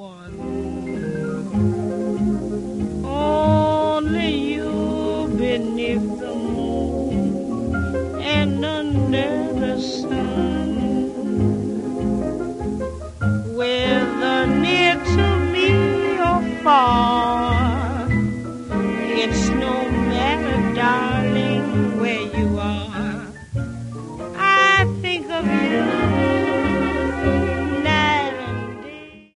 one. Only you beneath the moon and under the sun, with a knit